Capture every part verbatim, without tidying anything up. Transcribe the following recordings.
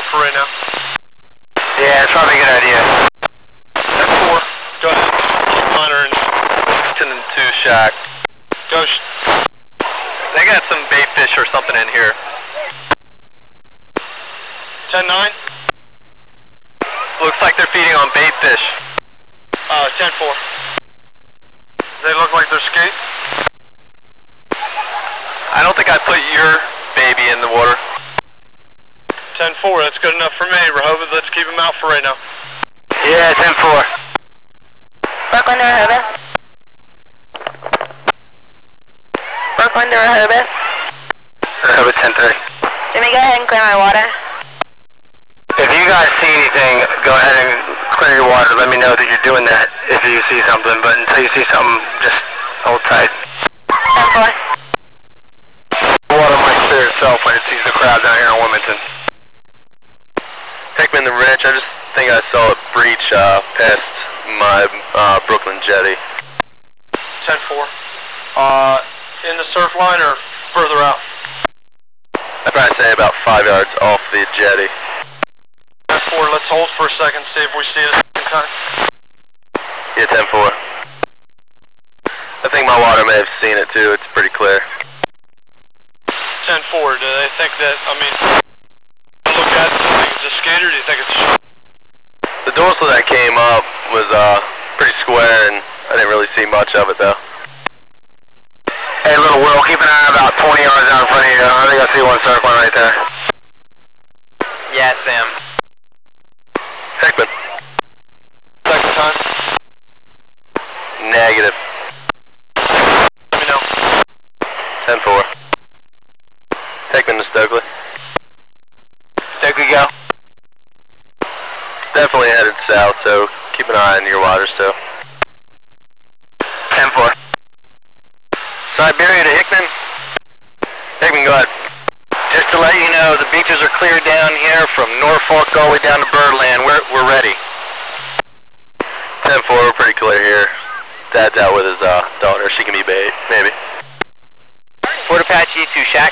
for right now. Yeah, it's probably a good idea. ten four, go ahead. Keep monitoring. ten and two shack. Go. They got some bait fish or something in here. ten nine. Looks like they're feeding on bait fish. Uh, ten four. They look like they're skate. I don't think I put your baby in the water. ten four, that's good enough for me. Rehoboth, let's keep him out for right now. Yeah, ten four. Brooklyn to Rehoboth. Brooklyn to Rehoboth. Rehoboth ten three. Jimmy, go ahead and clear my water. If you guys see anything, go ahead and clear your water. Let me know that you're doing that if you see something, but until you see something, just hold tight. ten four. The water might clear itself when it sees the crowd down here in Wilmington. Hickman and Rich, I just think I saw it breach uh, past my uh, Brooklyn jetty. ten four. Uh, in the surf line or further out? I'd probably say about five yards off the jetty. ten four, let's hold for a second, see if we see it in time. Yeah, ten four. I think my water may have seen it too, it's pretty clear. ten four, do they think that, I mean, look at it, do you think it's a skater, or do you think it's a shark? The dorsal that came up was uh, pretty square and I didn't really see much of it though. Hey, little Will, keep an eye about twenty yards out in front of you. I think I see one circling right there. Yeah, Sam. Hickman. Second time? Negative. Let me know. ten four. Hickman to Stokely. Stokely, go. Definitely headed south, so keep an eye on your waters too. ten four. Siberia to Hickman. Hickman, go ahead. Just to let you know, the beaches are clear down here from Norfolk all the way down to Birdland. We're, we're ready. ten four, we're pretty clear here. Dad's out with his uh, daughter. She can be bait, maybe. Fort Apache to Shack.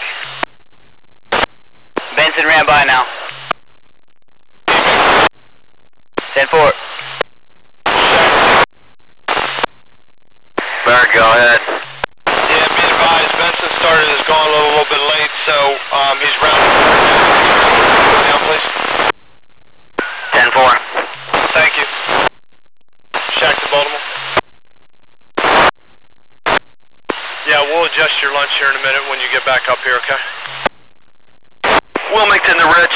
Benson ran by now. ten four. Merrick, go ahead. Yeah, be advised, Benson started his gauntlet a little bit late, so um, he's rounding down, please. ten four. Thank you. Shack to Baltimore. Yeah, we'll adjust your lunch here in a minute when you get back up here, okay? Wilmington to Rich.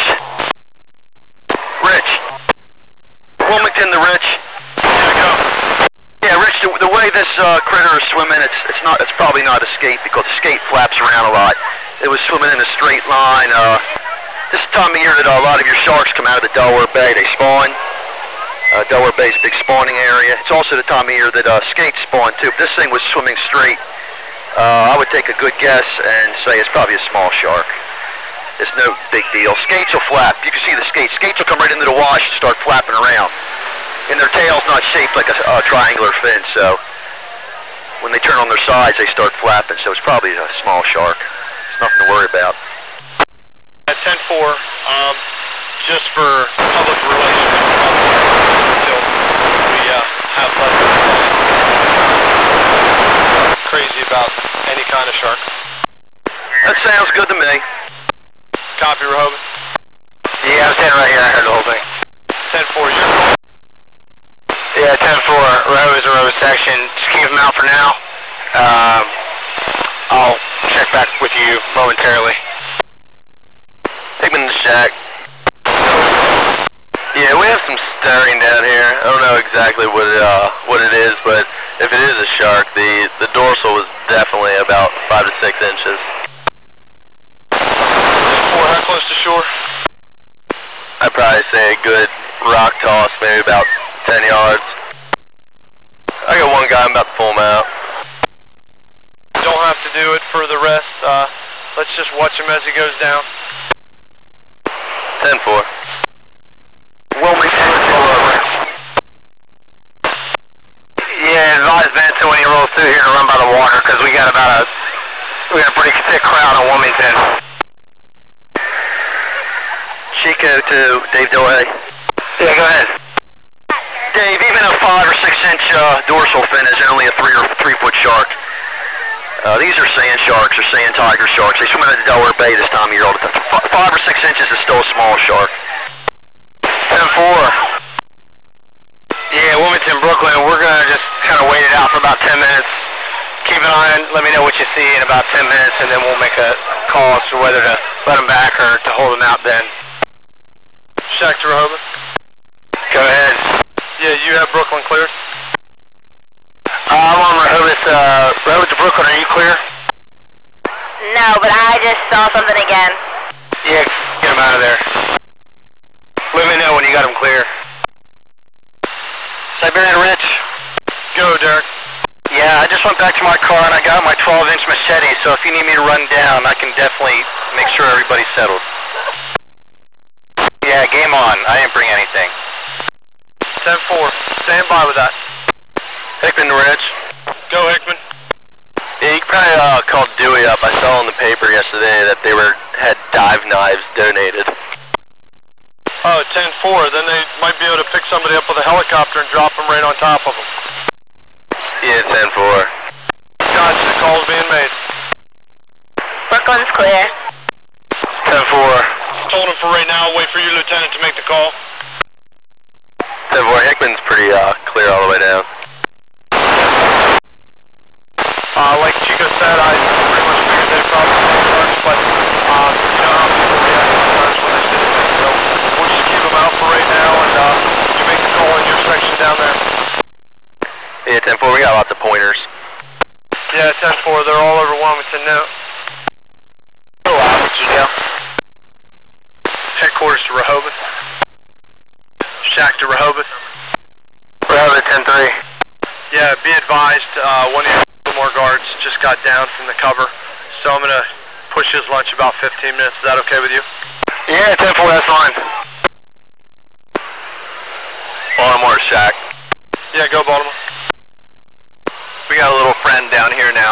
Rich. Wilmington to Rich. Yeah, go. Yeah, Rich, the, the way this uh, critter is swimming, it's it's not it's probably not a skate because the skate flaps around a lot. It was swimming in a straight line. Uh, this is the time of year that a lot of your sharks come out of the Delaware Bay. They spawn. Uh, Delaware Bay is a big spawning area. It's also the time of year that uh, skates spawn too. But this thing was swimming straight. Uh, I would take a good guess and say it's probably a small shark. It's no big deal. Skates will flap. You can see the skates. Skates will come right into the wash and start flapping around. And their tail's not shaped like a, a triangular fin, so when they turn on their sides, they start flapping. So it's probably a small shark. It's nothing to worry about. At ten four, um, just for public relations, until we uh, have less crazy about any kind of shark. That sounds good to me. Copy, Rehoboth. Yeah, I'm standing right here. I heard the whole thing. ten four, you're going. Yeah, ten four. Row is a row section. Just keep them out for now. Um, I'll check back with you momentarily. Hickman to Shack. Yeah, we have some stirring down here. I don't know exactly what it, uh, what it is, but if it is a shark, the, the dorsal was definitely about five to six inches. ten four, how close to shore? I'd probably say a good rock toss, maybe about ten yards. I got one guy, I'm about to pull him out. Don't have to do it for the rest. Uh, let's just watch him as he goes down. ten four. Wilmington, pull over. Yeah, advise Benson when he rolls through here to run by the water, because we got about a, we got a pretty thick crowd on Wilmington. Chico to Dave Delay. Yeah, go ahead. Dave, even a five or six inch uh, dorsal fin is only a three or three foot shark. Uh, these are sand sharks or sand tiger sharks. They swim in the Delaware Bay this time of year all the time. F five or six inches is still a small shark. ten four. Yeah, Wilmington, Brooklyn, we're going to just kind of wait it out for about ten minutes. Keep it on, let me know what you see in about ten minutes, and then we'll make a call as to whether to let them back or to hold them out then. Shack to Rehoboth. Go ahead. Yeah, you have Brooklyn cleared? Uh, I'm on Rehoboth, uh, Rehoboth to Brooklyn, are you clear? No, but I just saw something again. Yeah, get them out of there. Let me know when you got them clear. Siberian Rich. Go, Derek. Yeah, I just went back to my car and I got my twelve inch machete, so if you need me to run down, I can definitely make sure everybody's settled. Yeah, game on. I didn't bring anything. ten four. Stand by with that. Hickman to Rich. Go, Hickman. Yeah, you can probably uh, call Dewey up. I saw in the paper yesterday that they were had dive knives donated. Oh, ten four. Then they might be able to pick somebody up with a helicopter and drop them right on top of them. Yeah, ten four. Gotcha. The call's being made. Brooklyn's clear. ten four. Told him for right now. Wait for you, Lieutenant, to make the call. ten four. Hickman's pretty uh, clear all the way down. Uh, like Chico said, I pretty much figured they'd probably be sharks, but um, you know how people react sometimes when they see things, so we'll just keep them out for right now, and uh, you make the call in your section down there. Yeah, ten four. We got lots of pointers. Yeah, ten four. They're all over Wilmington now. Oh, wow, what'd you do? Headquarters to Rehoboth. Shack to Rehoboth. Rehoboth ten three. Yeah, be advised, uh, one of your more guards just got down from the cover, so I'm going to push his lunch about fifteen minutes. Is that okay with you? Yeah, ten four, that's fine. Baltimore Shack. Yeah, go Baltimore. We got a little friend down here now.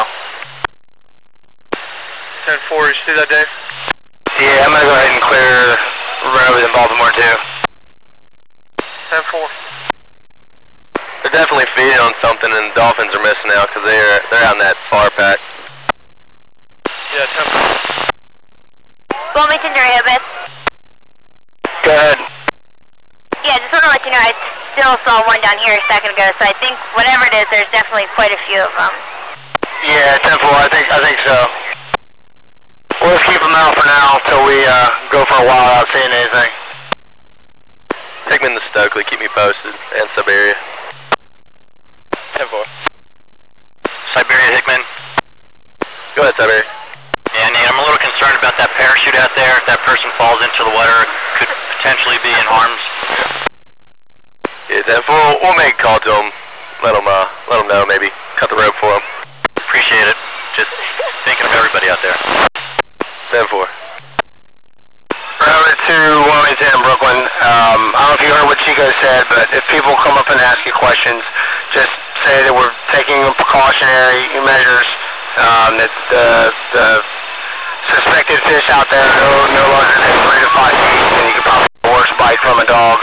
ten four, you see that, Dave? Yeah, I'm going to go ahead and clear Rehoboth and Baltimore too. ten four. They're definitely feeding on something, and the dolphins are missing out because they're they're out in that far pack. Yeah, ten four. Wilmington to Rehoboth. Go ahead. Yeah, just want to let you know, I still saw one down here a second ago, so I think whatever it is, there's definitely quite a few of them. Yeah, ten four, I think, I think so. We'll just keep them out for now until we uh, go for a while without seeing anything. Hickman to Stokely, keep me posted, and Siberia. ten four. Siberia, Hickman. Go ahead, Siberia. Yeah, Nate, I'm a little concerned about that parachute out there. If that person falls into the water, it could potentially be in harm's. Yeah, ten four, we'll, we'll make a call to them. Let them, uh, let them know, maybe cut the rope for them. Appreciate it. Just thinking of everybody out there. ten four. Rehoboth to Wilmington, Brooklyn. Um, I don't know if you heard what Chico said, but if people come up and ask you questions, just say that we're taking precautionary measures, um, that the, the suspected fish out there no, no larger than three to five feet, and you could probably get a worse bite from a dog.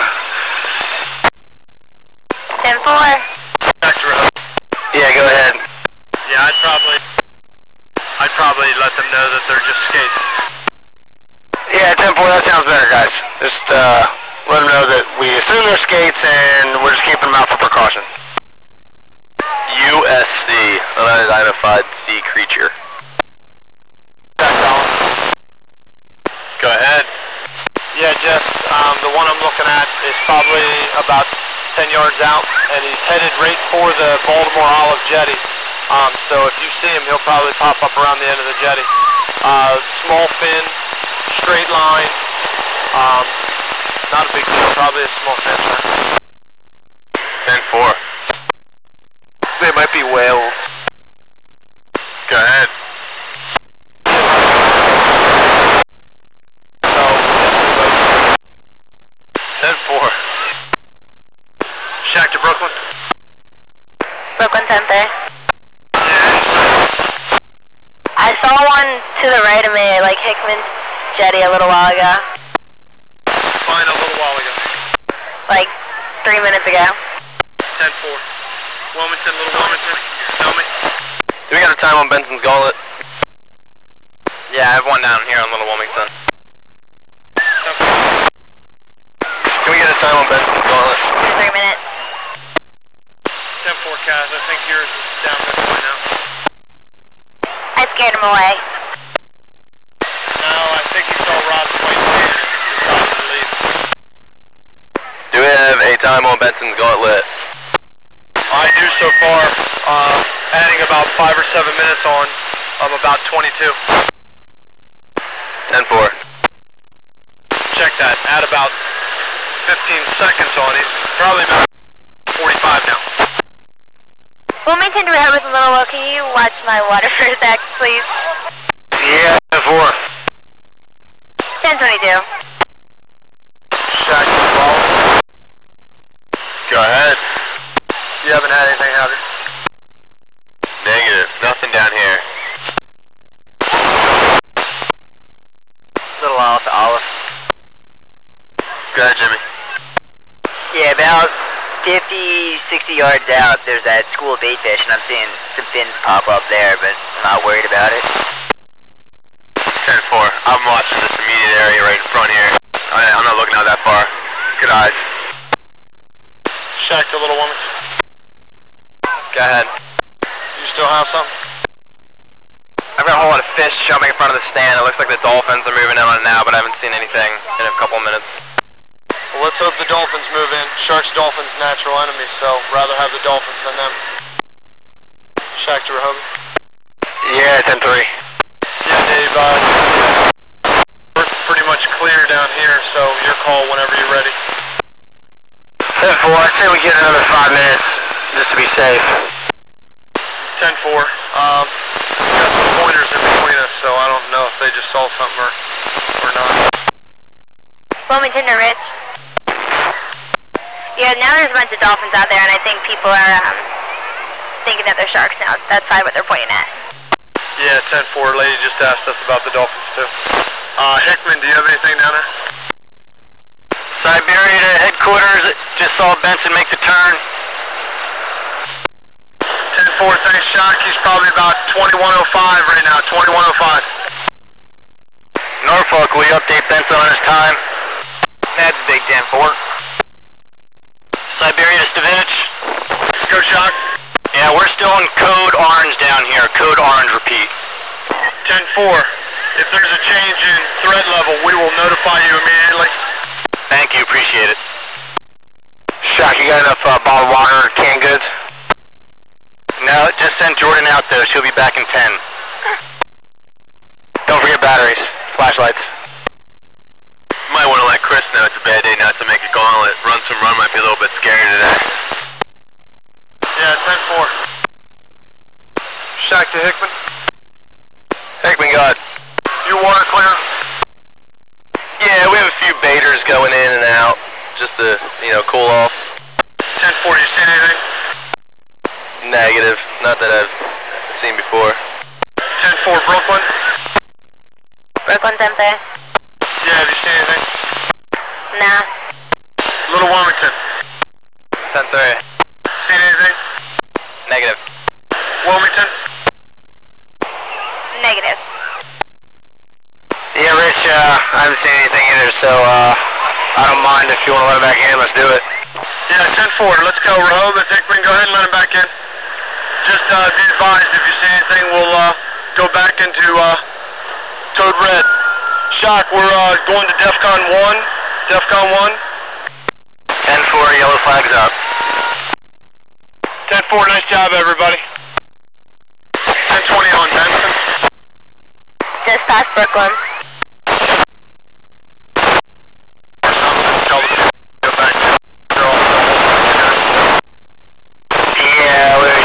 ten four. Back to Rehoboth. Yeah, go ahead. Yeah, I'd probably, I'd probably let them know that they're just skates. Yeah, ten four, that sounds better, guys. Just uh, let them know that we assume they're skates and we're just keeping them out for precaution. U S C, unidentified sea creature. Go ahead. Yeah, Jeff, um, the one I'm looking at is probably about ten yards out, and he's headed right for the Baltimore Olive Jetty. Um, so if you see him, he'll probably pop up around the end of the jetty. Uh, small fin, straight line, um, not a big deal, probably a small fin. ten four. They might be whales. Go ahead. So, ten four. Shack to Brooklyn. Brooklyn Center. I saw one to the right of me, like Hickman's jetty a little while ago. seconds ago. ten four. Wilmington, Little Wilmington, tell me. Do we got a time on Benson's Gauntlet? Yeah, I have one down here on Little Wilmington. Can we get a time on Benson's Gauntlet? Three minutes. ten four, Kaz, I think yours is down this way now. I scared him away. No, I think he saw Rob's white van and decided to leave. Do we have a time on Benson's Gauntlet? I do so far, uh, adding about five or seven minutes on, I'm about twenty-two. ten four. Check that, add about fifteen seconds on it, probably about forty-five now. Wilmington to Rehoboth and Little Will, can you watch my water for a sec, please? Yeah, ten four. ten twenty-two. Shaq, go ahead. You haven't had anything, have you? Negative, nothing down here. Little off to Olive. Go ahead, Jimmy. Yeah, about fifty, sixty yards out, there's that school of bait fish, and I'm seeing some fins pop up there, but I'm not worried about it. ten four. I'm watching this immediate area right in front here. I, I'm not looking out that far. Good eyes. Shaq, the Little Woman. Go ahead. You still have something? I've got a whole lot of fish jumping in front of the stand. It looks like the dolphins are moving in on it now, but I haven't seen anything in a couple of minutes. Well, let's hope the dolphins move in. Sharks, dolphins, natural enemies, so rather have the dolphins than them. Shaq to Rehoboth. Yeah, ten three. Yeah, Dave, uh, we're pretty much clear down here, so your call whenever you're ready. ten four, I'd say we get another five minutes, just to be safe. ten four. Um, we got some pointers in between us, so I don't know if they just saw something or, or not. Wilmington to Rich. Yeah, now there's a bunch of dolphins out there, and I think people are um, thinking that they're sharks now. That's probably what they're pointing at. Yeah, ten four. Lady just asked us about the dolphins, too. Uh, Hickman, do you have anything down there? Siberia to headquarters, just saw Benson make the turn. ten four, thanks, Shock. He's probably about twenty-one oh five right now, twenty-one oh five. Norfolk, will you update Benson on his time? That's big ten four. Siberia to Stevenage. Go, Shock. Yeah, we're still in code orange down here. Code orange, repeat. ten four. If there's a change in threat level, we will notify you immediately. Thank you, appreciate it. Shock, you got enough uh, bottled water or canned goods? No, just send Jordan out though. She'll be back in ten. Don't forget batteries, flashlights. Might want to let Chris know it's a bad day not to make a gauntlet. Run some run might be a little bit scary today. Yeah, ten four. Shack to Hickman. Hickman, go ahead. You water clear? Yeah, we have a few baiters going in and out, just to, you know, cool off. ten four, you seen anything? Negative, not that I've seen before. ten four, Brooklyn? Brooklyn, ten three. Yeah, have you seen anything? Nah. Little Wilmington? ten three. Seen anything? Negative. Wilmington? Negative. Yeah, Rich, uh, I haven't seen anything either, so, uh, I don't mind if you want to let him back in, let's do it. Yeah, ten four, let's go. Rehoboth, Hickman, go ahead and let him back in. Just, uh, be advised, if you see anything, we'll, uh, go back into, uh, Code Red. Shock, we're, uh, going to DEFCON one. DEFCON one. ten four, yellow flag's up. ten four, nice job, everybody. ten twenty on Benson. Just past Brooklyn. Tell them to go back to they're all Yeah, we're...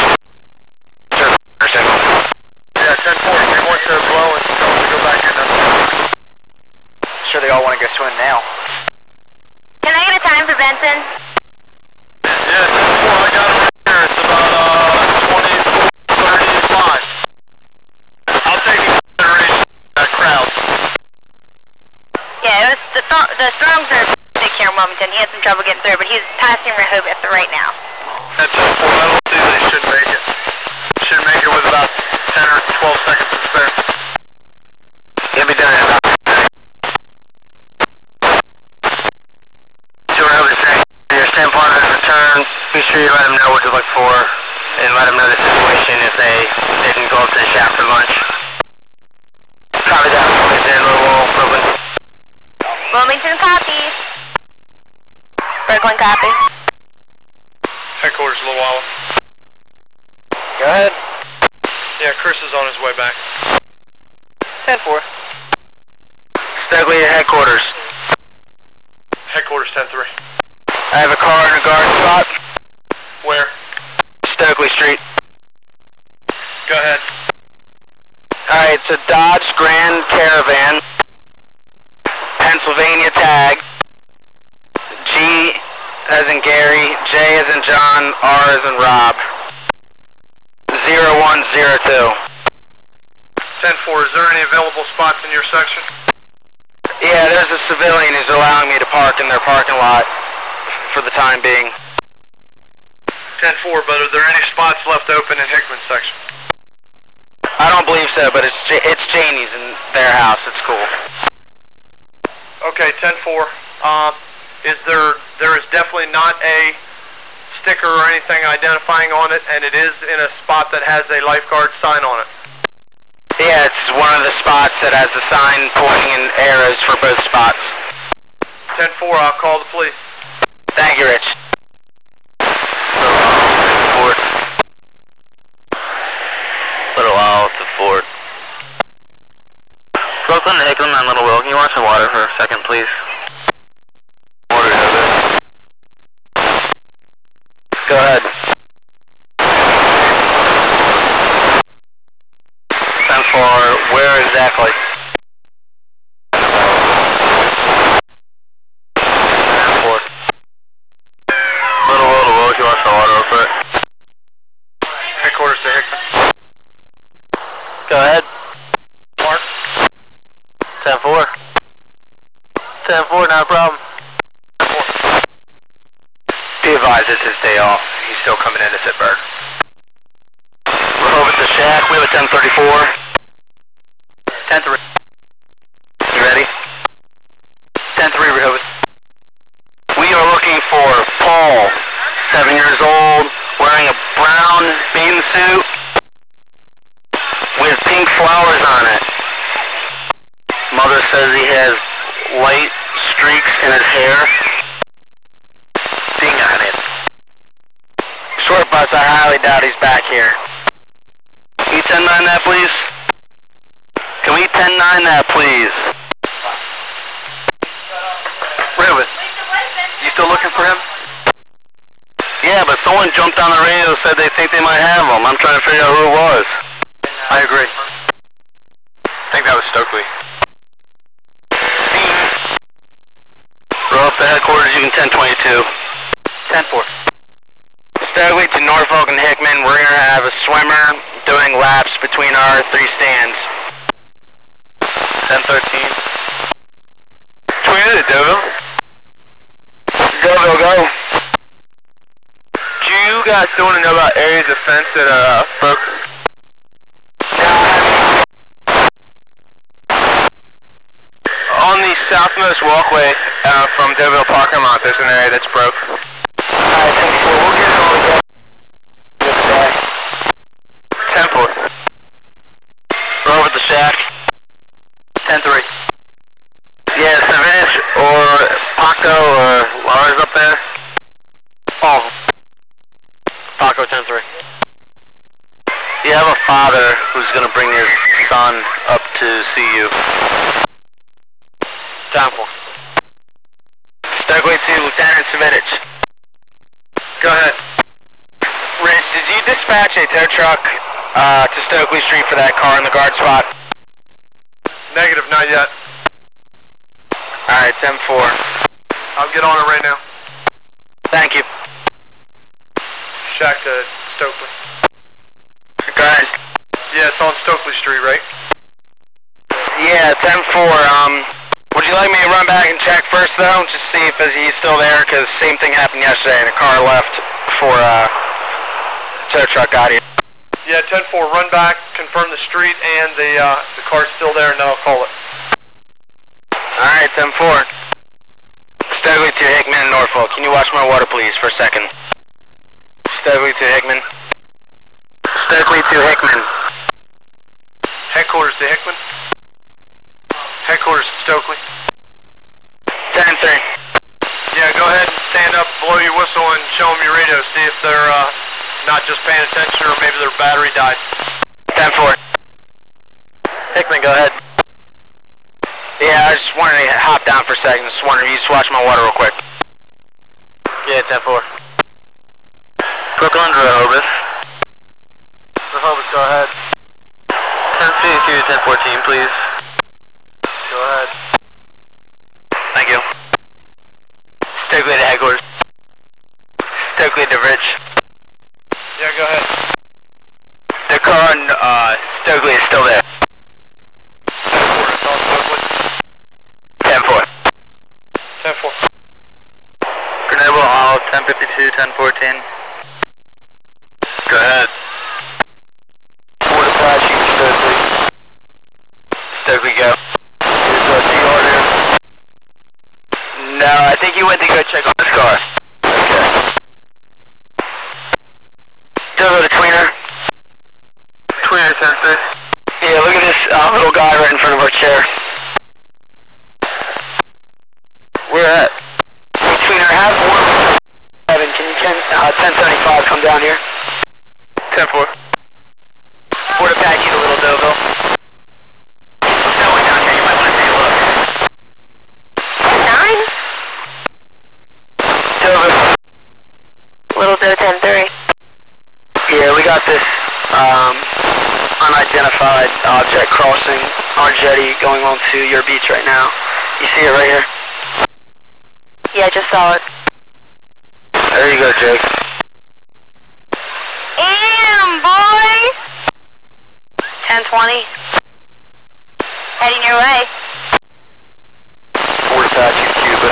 Yeah, ten four, we want to blow and tell them to go back in. Sure they all want to go swim now. Can I get a time for Benson? Yeah, ten four, I got him right here. It's about, uh, twenty, thirty-five. I'll take into consideration that crowd. Yeah, it was the, th the Strongs are big here in Wilmington. He had some trouble getting through, but he's passing Rehoboth right now. That's ten four. I don't see that he should make it. Should make it with about ten or twelve seconds to spare. He'll be done in about two Rehoboth saying, your stand partner return. Be sure you let them know what to look for and let them know the situation if they didn't go up to the shaft for lunch. Copy that. Wilmington, Louisville, Brooklyn. Wilmington copy. Brooklyn copy. Headquarters, Little Wallow. Go ahead. Yeah, Chris is on his way back. ten four. Stokely at headquarters. Headquarters ten three. I have a car in a guard spot. Where? Stokely Street. Go ahead. Alright, it's a Dodge Grand Caravan. Pennsylvania tag. G as in Gary, J as in John, R as in Rob. zero one zero two. ten four, is there any available spots in your section? Yeah, there's a civilian who's allowing me to park in their parking lot for the time being. ten four, but are there any spots left open in Hickman's section? I don't believe so, but it's J it's Janie's in their house. It's cool. Okay, ten four. Um, is there, there is definitely not a sticker or anything identifying on it, and it is in a spot that has a lifeguard sign on it. Yeah, it's one of the spots that has a sign pointing in arrows for both spots. ten four, I'll call the police. Thank you, Rich. Fort. Little while to Fort. Brooklyn to Hickman on Little Will. Can you want some water for a second, please? Water, Heather. Go ahead. ten four, where exactly? ten four. Little Will to Will. Can you want some water real quick? Headquarters to Hickman. Go ahead. Mark? ten four. ten four, not a problem. Be advised, it's his day off. He's still coming in to Sitberg. We're over at the shack. We have a ten thirty-four. ten three. You ready? ten three, Rehoboth. We are looking for Paul, seven years old, wearing a brown bathing suit with pink flowers on it. Mother says he has light streaks in his hair. Ding on it. Short bus, I highly doubt he's back here. Can you ten nine that, please? Can we ten nine that, please? Rehoboth, you still looking for him? Yeah, but someone jumped on the radio and said they think they might have him. I'm trying to figure out who it was. I agree. I think that was Stokely. We're off to headquarters, you can ten twenty-two. ten four. Stokely to Norfolk and Hickman. We're going to have a swimmer doing laps between our three stands. ten thirteen. Twin to Deauville. Deauville, go. Do you guys still want to know about areas of fence that uh, broke? On the southmost walkway uh, from Deauville Parking Lot, there's an area that's broke. Alright, ten four. We'll get it all together. ten four. We're over at the shack. ten three. Yeah, Savage or Paco or Lars up there. Oh. Paco ten three. You have a father who's going to bring your son up to see you. Time for. Stokely to Lieutenant Savage. Go ahead. Rich, did you dispatch a tow truck uh, to Stokely Street for that car in the guard spot? Negative, not yet. Alright, ten four. I'll get on it right now. Thank you. Shack to Stokely. Go ahead. Yeah, it's on Stokely Street, right? Yeah, ten four. Um, would would you like me to run back and check first, though, just see if he's still there? Because same thing happened yesterday, and a car left before uh, tow truck got here. Yeah, ten four, run back, confirm the street and the uh, the car's still there, and then I'll call it. All right, ten four. Stokely to Hickman, Norfolk. Can you watch my water, please, for a second? Stokely to Hickman. Stokely to Hickman. Headquarters to Hickman. Headquarters to Stokely. ten three. Yeah, go ahead and stand up, blow your whistle, and show them your radio. See if they're uh, not just paying attention, or maybe their battery died. ten four. Hickman, go ahead. Yeah, I just wanted to hop down for a second. Just wondering if you just watch my water real quick. Yeah, ten four. Brooklyn, Rehoboth. Rehoboth, go ahead. ten fifty-two, ten fourteen, please. Go ahead. Thank you. Stokely to headquarters. Stokely to Rich. Yeah, go ahead. The car on uh, Stokely is still there. Headquarters, on Stokely. ten four. ten four. Grenoble, all ten fifty-two, ten fourteen. Go ahead. Ford Apache, Stokely. Stokely, go. Is uh, T R there? No, I think he went to go check on this car. Okay. Double to Tweener. Tweener, ten six. Yeah, look at this uh, little guy right in front of our chair. Where at? Hey, Tweener, have one. Evan, can you ten, uh, ten seventy-five come down here? ten four. Ford Apache to Little Deauville. There's no one down here, you might want to take a look. Nine? Deauville. Little Doe ten three. Yeah, we got this um, unidentified object crossing our jetty going onto your beach right now. You see it right here? Yeah, I just saw it. There you go, Jake. Damn, boy! ten twenty. Heading your way. Ford Apache, Cuba.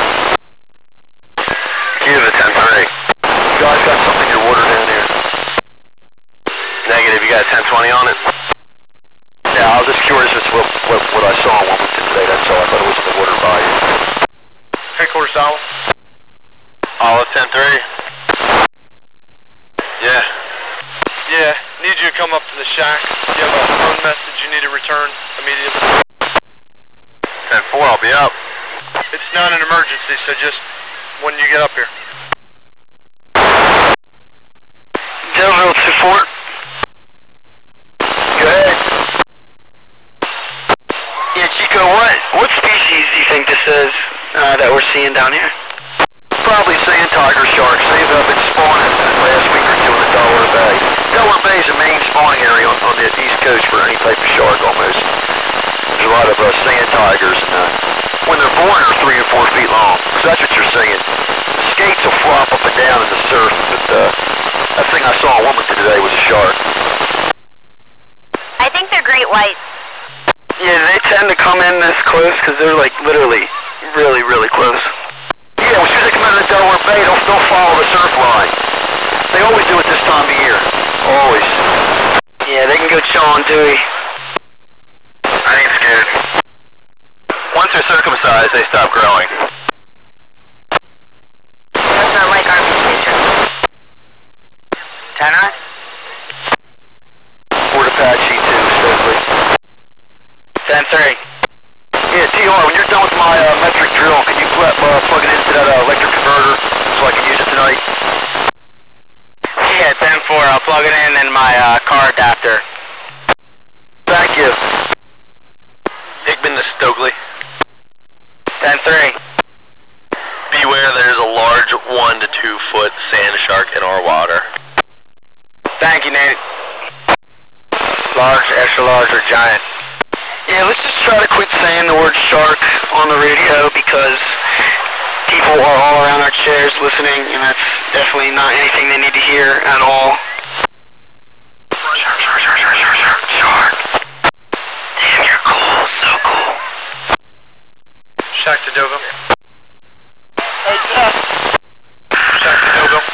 Cuba, ten three. You guys got something in your water down here? Negative, you got a ten twenty on it? Yeah, I was just curious as to what, what, what I saw on Wilmington today, that's all. I thought it was in the water by you. Headquarters, Olive. Olive, ten three. Yeah. Yeah, need you to come up to the shack. You have a phone message you need to return immediately. ten four, I'll be up. It's not an emergency, so just when you get up here. Deauville to Fort. Go ahead. Yeah, Chico, what, what species do you think this is uh, that we're seeing down here? Probably sand tiger sharks. They've uh, been spawning in the last week or two in the Delaware Bay. Delaware Bay is the main spawning area on, on the east coast for any type of shark almost. There's a lot of uh, sand tigers, and uh, when they're born, they're three or four feet long. So that's what you're saying. The skates will flop up and down in the surf, but uh, that thing I saw in Wilmington today was a shark. I think they're great whites. Yeah, they tend to come in this close because they're like literally really, really close. Yeah, as soon as they come out of the Delaware Bay, they'll, they'll follow the surf line. They always do it this time of year. Always. Yeah, they can go chill on Dewey. I ain't scared. Once they're circumcised, they stop growing. That's not like our picture. Tanner? Ford Apache two, Stokely. ten three. Yeah, T R, when you're done with my uh, metric drill, can you plug, uh, plug it into that uh, electric converter so I can use it tonight? Yeah, ten four. I'll plug it in in my uh, car adapter. Thank you. Hickman to Stokely. ten three. Beware, there's a large one to two foot sand shark in our water. Thank you, Nate. Large, extra large, or giant? Yeah, let's just try to quit saying the word shark on the radio because people are all around our chairs listening, and that's definitely not anything they need to hear at all. Shark, shark, shark, shark, shark, shark, shark. Damn, you're cool, so cool. Shack to Deauville. Hey, Jeff. Shack to Deauville.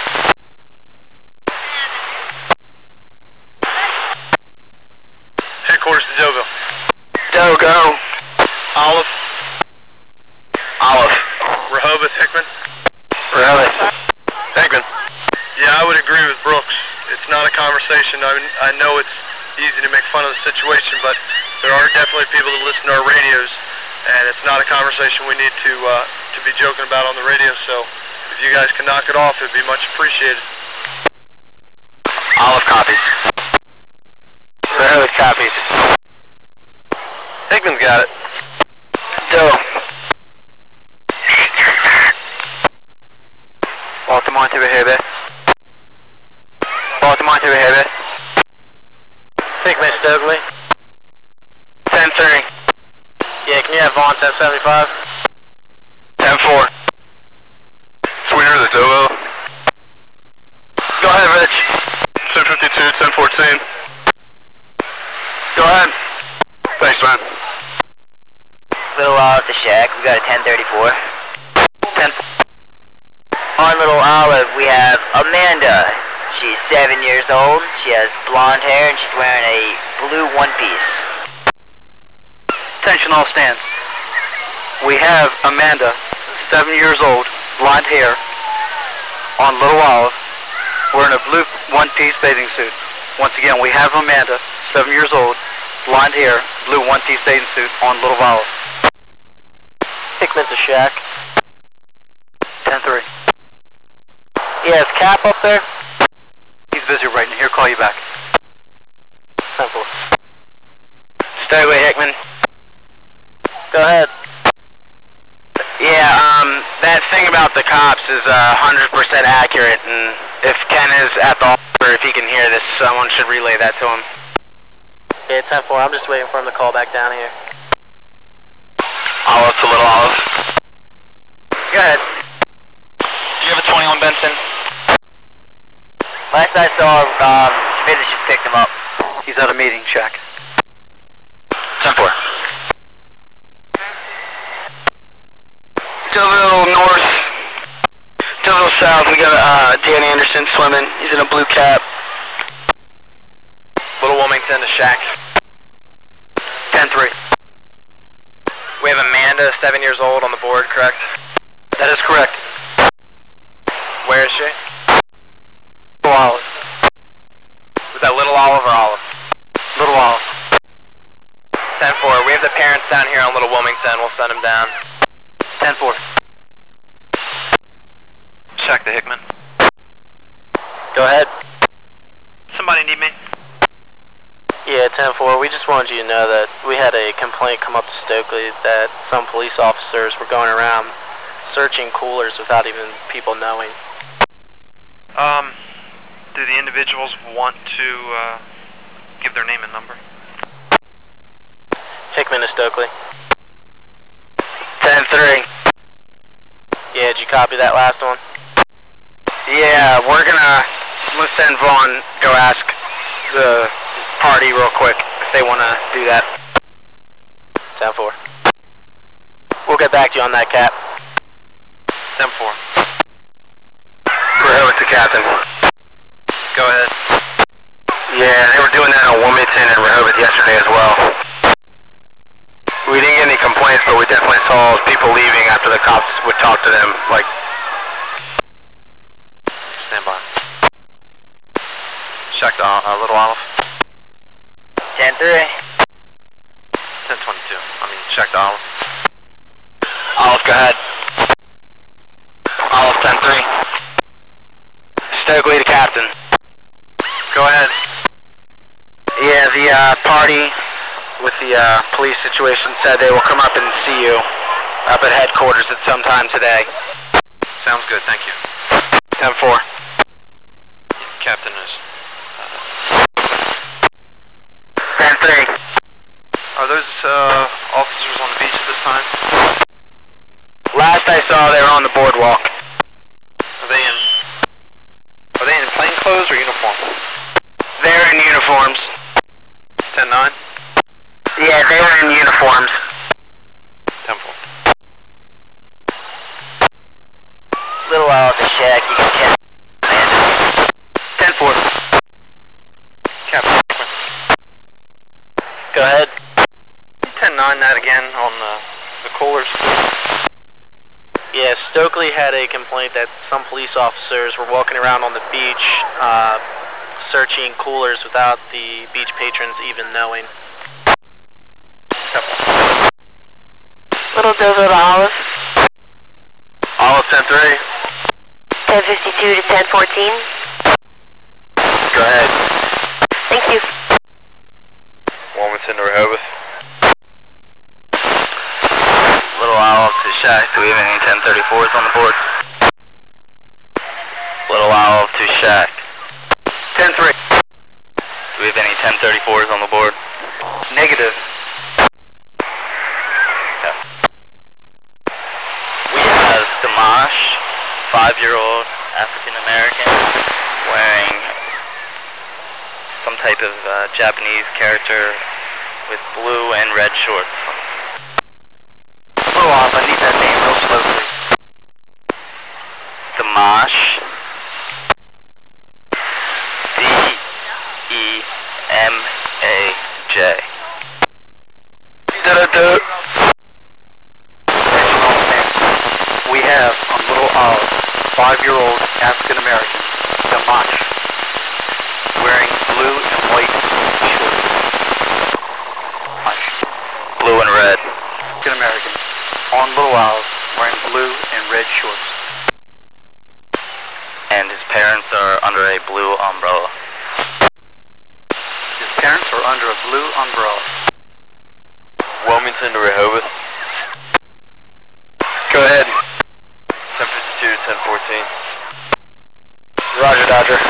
Headquarters to Deauville. Doe, go. Olive. Olive. Rehoboth, Hickman. Rehoboth. Hickman. Yeah, I would agree with Brooks. It's not a conversation. I, I know it's easy to make fun of the situation, but there are definitely people that listen to our radios, and it's not a conversation we need to uh, to be joking about on the radio. So if you guys can knock it off, it'd be much appreciated. Olive copies. Rehoboth copies. Hickman's got it. Doe. Baltimore to Rehoboth. Baltimore to Rehoboth. Hickman, Stokely. ten three. Yeah, can you have Vaughn ten seventy-five? ten four. Sweeter to Deauville. Go ahead, Rich. ten fifty-two, ten fourteen. Go ahead. Thanks, man. Little Olive to Shack, we got a ten thirty-four. ten. On Little Olive, we have Amanda. She's seven years old. She has blonde hair and she's wearing a blue one-piece. Attention all stands. We have Amanda, seven years old, blonde hair, on Little Olive, wearing a blue one-piece bathing suit. Once again, we have Amanda, seven years old, blonde hair, blue one-piece bathing suit on Little Olive. Hickman to Shack. ten three. Yeah, is Cap up there? He's busy right now. Here, call you back. ten four. Stay away, Hickman. Go ahead. Yeah, um, that thing about the cops is uh, one hundred percent accurate, and if Ken is at the altar, if he can hear this, someone should relay that to him. Yeah, ten four. I'm just waiting for him to call back down here. Olive to Little Olive. Go ahead. Do you have a twenty-one, Benson? Last I saw, um, Schmidt just picked him up. He's at a meeting, check. ten four. Deauville north, Deauville south, we got uh, Dan Anderson swimming. He's in a blue cap. Little Wilmington to Shack. ten three. We have Amanda, seven years old, on the board, correct? That is correct. Where is she? Little Olive. Was that Little Olive or Olive? Little Olive. ten four. We have the parents down here on Little Wilmington. We'll send them down. ten four. Shack to Hickman. Go ahead. Somebody need me? Yeah, ten four. We just wanted you to know that we had a complaint come up to Stokely that some police officers were going around searching coolers without even people knowing. Um, do the individuals want to uh, give their name and number? Hickman to Stokely. ten three. Yeah, did you copy that last one? Yeah, we're gonna, let's send Vaughn go ask the party real quick if they want to do that. ten four. We'll get back to you on that, Cap. ten four. Rehoboth to Captain. Go ahead. Yeah, they were doing that on Wilmington and Rehoboth yesterday as well. We didn't get any complaints, but we definitely saw people leaving after the cops would talk to them, like... Stand by. Shack to uh, Little Olive. ten three. ten twenty-two. I mean, Shack to Olive. Olive, go ahead. Olive, ten three. Stokely to Captain. Go ahead. Yeah, the uh, party with the uh, police situation said they will come up and see you up at headquarters at some time today. Sounds good, thank you. ten four. Captain is... ten three. Are those uh, officers on the beach at this time? Last I saw, they were on the boardwalk. Are they in... Are they in plain clothes or uniform? They're in uniforms. ten nine? Yeah, they were in uniforms. ten four. Little Owl at the shack, you can catch Amanda. ten four. Captain. Go ahead. ten nine that again on the, the coolers. Yeah, Stokely had a complaint that some police officers were walking around on the beach uh, searching coolers without the beach patrons even knowing. Little Dover to Olive. Olive ten three. ten fifty-two to ten fourteen. Go ahead. Thank you. Wilmington to Rehoboth. Little Owl to shack, do we have any ten thirty-fours on the board? Little Owl to shack. ten three. Do we have any ten thirty-fours on the board? Negative. We have Dimash, five-year-old African-American, wearing some type of uh, Japanese character with blue and red shorts. Little off, I need that name real slow, please. Dimash. D E M A J. Da-da-da. We have on Little Olive, five-year-old African-American, Dimash, wearing blue and white shorts. Blue and red. African-American, on Little Olive, wearing blue and red shorts. And his parents are under a blue umbrella. His parents are under a blue umbrella. Wilmington to Rehoboth. Go ahead. ten fifty-two to ten fourteen. Roger, Dodger.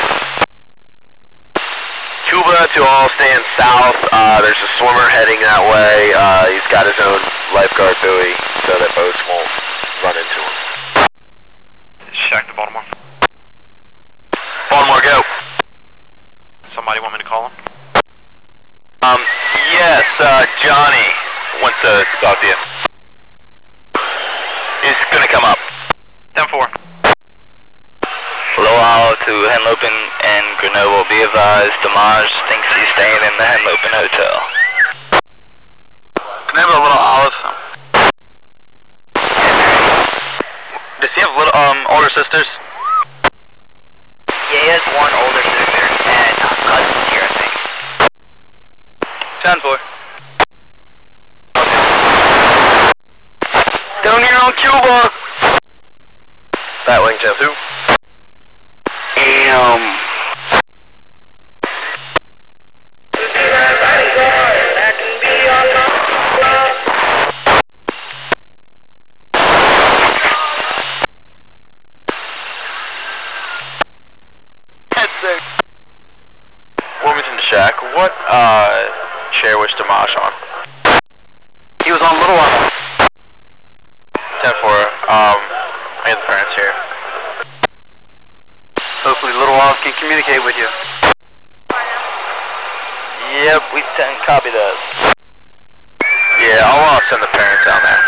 Cuba to all stand south. Uh, there's a swimmer heading that way. Uh, he's got his own lifeguard buoy so that boats won't run into him. Shack to Baltimore. Baltimore, go. Somebody want me to call him? Um, yes, uh, Johnny wants to talk to you. He's gonna come up. ten four. Little Owl to Henlopen and Grenoble. Be advised, Dimash thinks he's staying in the Henlopen Hotel. Can I have a Little Olive? Does he have little, um, older sisters? Yeah, he has one older sister and cousins here, I think. ten four. Down here on Cuba! Batwing Jeff who? Damn. Wilmington to Shack. What, uh, chair was Dimash on? He was on Little Olive. ten four. Um, I have the parents here. Hopefully Little Olive can communicate with you. Yep, we can copy that. Yeah, I'll uh, send the parents down there.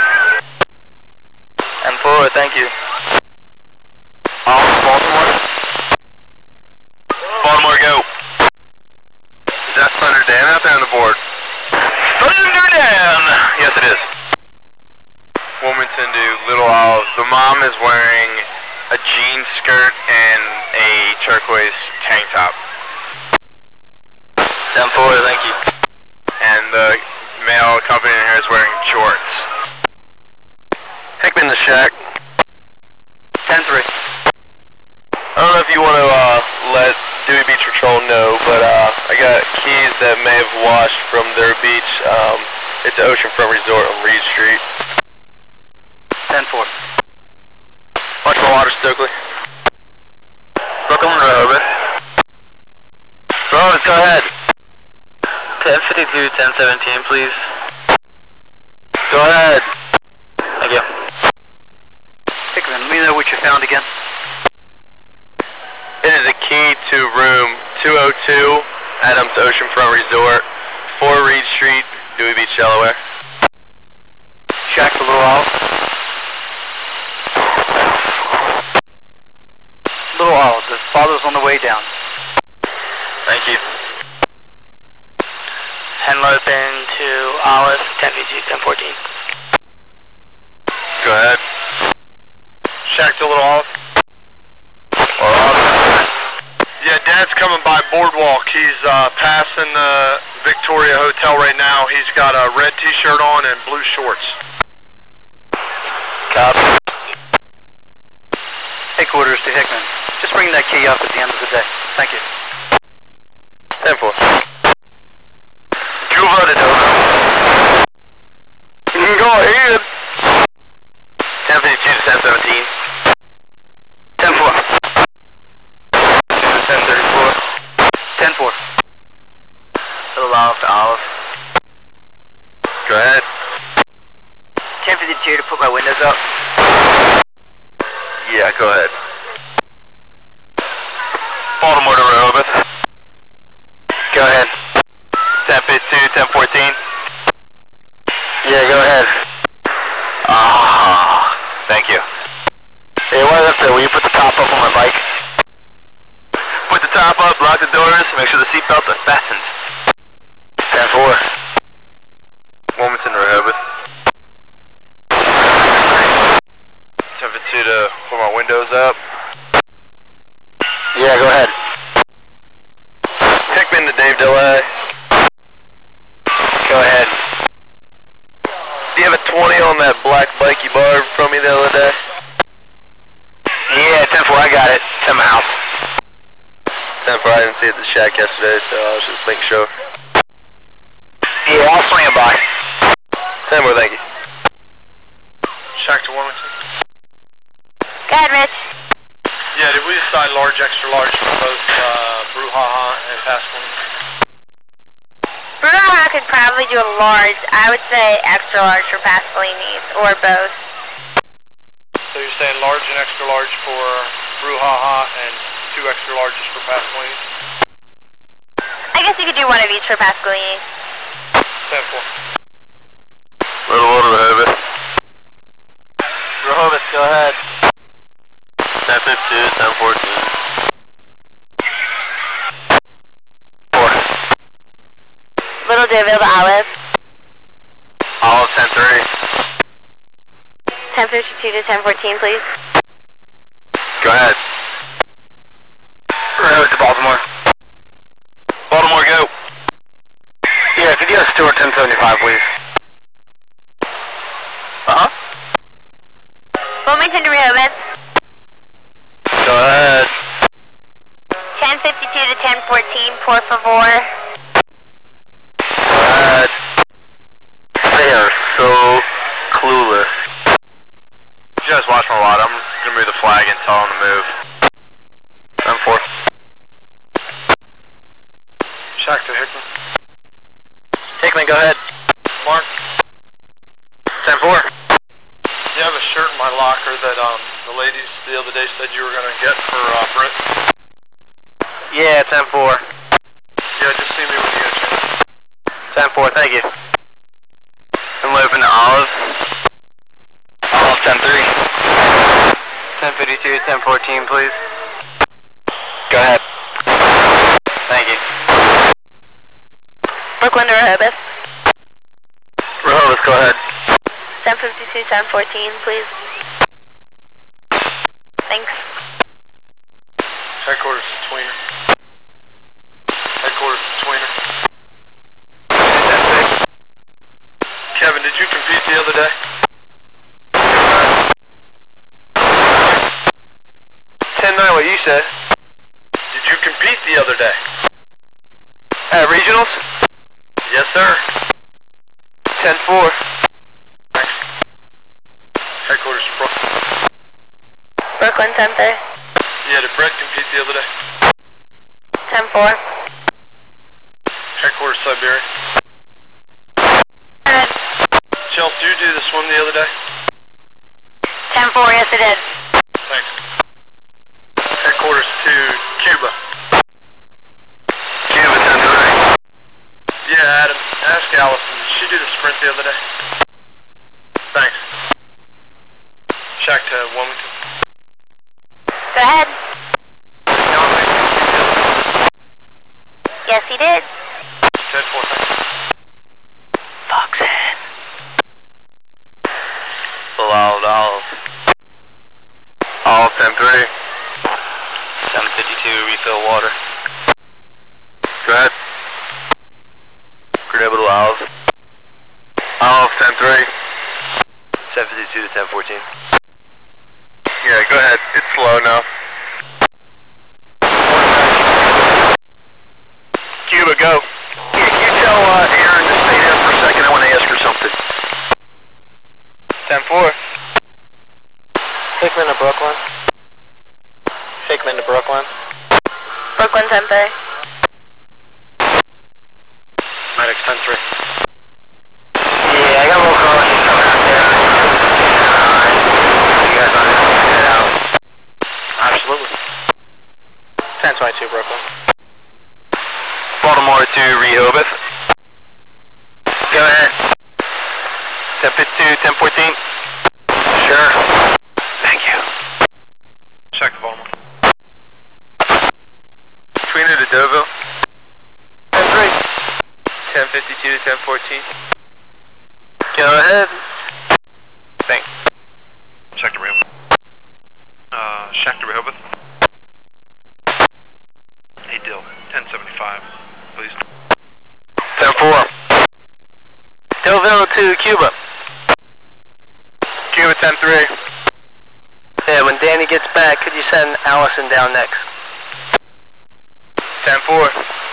M four, thank you. Um, Baltimore? Baltimore, go. Is that Thunder Dan out there on the board? Thunder Dan! Yes, it is. Wilmington to Little Olive. The mom is wearing a jean skirt and a turquoise tank top. M four, thank you. And the male accompanying her is wearing shorts. Hickman to Shack. ten three. I don't know if you want to uh, let Dewey Beach Patrol know, but uh, I got keys that may have washed from their beach. Um, it's Oceanfront Resort on Reed Street. ten four. Watch my water, Stokely. Brooklyn Rehoboth. Rehoboth, go ahead. ten fifty-two, ten seventeen, please. Go ahead. Thank you. Hickman, let me know what you found again. It is a key to room two oh two, Adams Oceanfront Resort, four Reed Street, Dewey Beach, Delaware. Shack to Little Olive. The father's on the way down. Thank you. Henlopen to Olive, ten fifty-two, ten fourteen. Go ahead. Shack to Little Olive. Or Olive. Yeah, Dad's coming by Boardwalk. He's uh, passing the Victoria Hotel right now. He's got a red t-shirt on and blue shorts. Copy. Headquarters to Hickman. Just bring that key up at the end of the day. Thank you. ten four. Cuba to Dover. You can go ahead. ten fifty-two to ten seventeen. ten four. ten thirty-four. ten four. Little Olive to Olive. Go ahead. ten fifty-two to put my windows up. Yeah, go ahead. Baltimore to Rehoboth. Go ahead. ten fifty-two, ten fourteen. Yeah, go ahead. Ah, thank you. Hey, what is up there? Will you put the top up on my bike? Put the top up, lock the doors, make sure the seatbelts are fastened. ten four. Wilmington to Rehoboth. ten fifty-two to put my windows up. Yeah, go ahead. Hickman to Dave Delay. Go ahead. Do you have a twenty on that black bike you borrowed from me the other day? Yeah, ten four, I got it. It's in my house. ten four, I didn't see it at the shack yesterday, so I was just making sure. Yeah, I'll swing it by. ten four, thank you. Shack to Wilmington. Go ahead, Rich. Yeah, did we decide large, extra large for both uh, Brouhaha and Pascaline? Brouhaha could probably do a large. I would say extra large for Pascalini's, or both. So you're saying large and extra large for Brouhaha and two extra larges for Pascalini's? I guess you could do one of each for Pascalini's. ten four. Little Water Rehoboth. Rehoboth, go ahead. ten fifty-two, ten fourteen. four. Little Deville to Olive. Olive ten three. ten fifty-two to ten fourteen, please. Go ahead. Rehoboth to Baltimore. Baltimore, go. Yeah, could you have Stewart ten seventy-five, please? Uh-huh. Wilmington to Rehoboth. Go ahead. ten fifty-two to ten fourteen, por favor. Go ahead. They are so clueless. You guys watch them a lot. I'm gonna move the flag and tell them to move. ten four. Shack to Hickman. Hickman, go ahead. Mark, ten four. you have a shirt in my locker that um the ladies the other day said you were going to get for uh, Britt? Yeah, ten four. Yeah, just see me when you get a chance. ten four, thank you. I'm moving to Olive. Olive ten three. ten fifty-two, ten fourteen, please. Go ahead. Thank you. Brooklyn to Rehoboth. Rehoboth, go ahead. ten fifty-two, ten fourteen, please. Thanks. Headquarters to Tweener. Headquarters to Tweener. Kevin, did you compete the other day? ten nine, what you said? Did you compete the other day? At regionals? Yes, sir. ten four. Thanks. Headquarters to Brooklyn. Brooklyn Center. Yeah, did Brett compete the other day? ten four. Headquarters Siberia. Good. Chelsea, did you do the swim the other day? ten four, yes it is. Thanks. Headquarters to Cuba. Cuba, ten three. Yeah, Adam, ask Allison, did she do the sprint the other day? Thanks. Shack to Wilmington. Go ahead. he did. ten four, thanks. Foxhead. Allowed Olive. Olive ten three. seven fifty-two, refill water. Go ahead. Grenoble Olive. Olive ten three. seven fifty-two to ten fourteen. Yeah, go ahead. It's slow now. Cuba, go. Yeah, can you tell uh, Erin to stay there for a second? I want to ask her something. ten four. Hickman to Brooklyn. Hickman to Brooklyn. Brooklyn ten three. Medics ten three. Yeah, I got a little caution coming out there. You guys want to check it out? Absolutely. ten twenty-two Brooklyn. Baltimore to Rehoboth. Go ahead. ten fifty-two, ten fourteen. Sure. Thank you. Check the Baltimore. Tweena to Deauville. ten three. ten fifty-two to ten fourteen. Go ahead. Thanks. Check the Rehoboth. Uh, Shack to Rehoboth. Hey, Dill. ten seventy-five, please. ten four. Deauville to Cuba. Cuba ten three. Yeah, when Danny gets back, could you send Allison down next? ten four.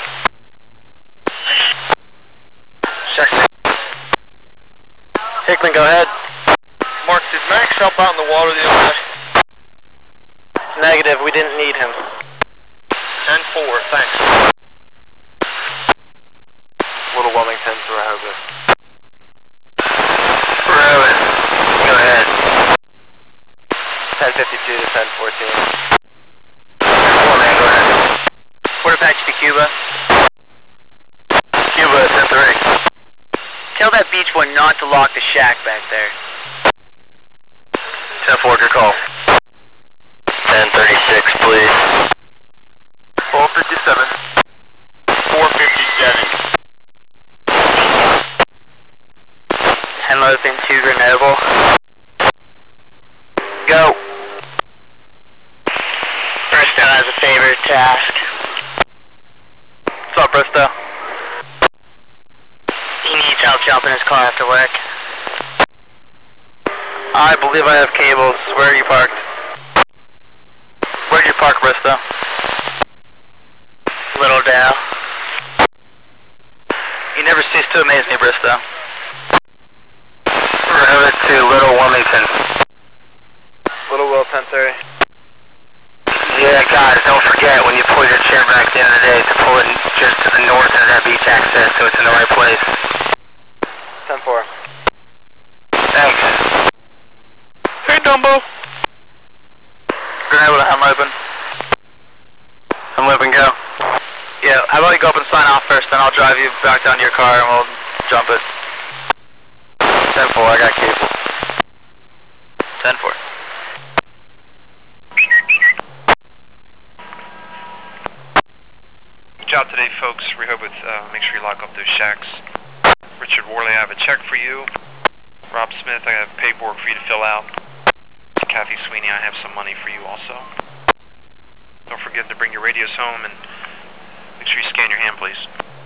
Check. Hickman, go ahead. Mark, did Max help out in the water the other day? Negative, we didn't need him. ten four, thanks. Little Wilmington to Rehoboth. Rehoboth. Go ahead. ten fifty-two to ten fourteen. Four man, go ahead. Port Apache to Cuba. Cuba, ten three. Tell that beach boy not to lock the shack back there. ten four, good call. ten thirty-six, please. four fifty-seven. four fifty-seven. Henlopen to Grenoble. Go. Bristow has a favor to ask. What's up, Bristow? He needs help jumping his car after work. I believe I have cables. Where are you parked? Where'd you park, Bristow? Little Dale. You never cease to amaze me, Bristow. Rehoboth to Little Wilmington. Little Will ten thirty. Yeah, guys, don't forget when you pull your chair back at the end of the day to pull it just to the north of that beach access so it's in the right place. ten four. Thanks. Hey, Dumbo. Grenoble, I'm open. I'm open, go. Yeah, how about you go up and sign off first, then I'll drive you back down to your car and we'll jump it. ten four, I got cable. ten four. Good job today, folks. Rehoboth, uh, make sure you lock up those shacks. Richard Worley, I have a check for you. Rob Smith, I have paperwork for you to fill out. To Kathy Sweeney, I have some money for you also. Don't forget to bring your radios home and make sure you scan your hand, please.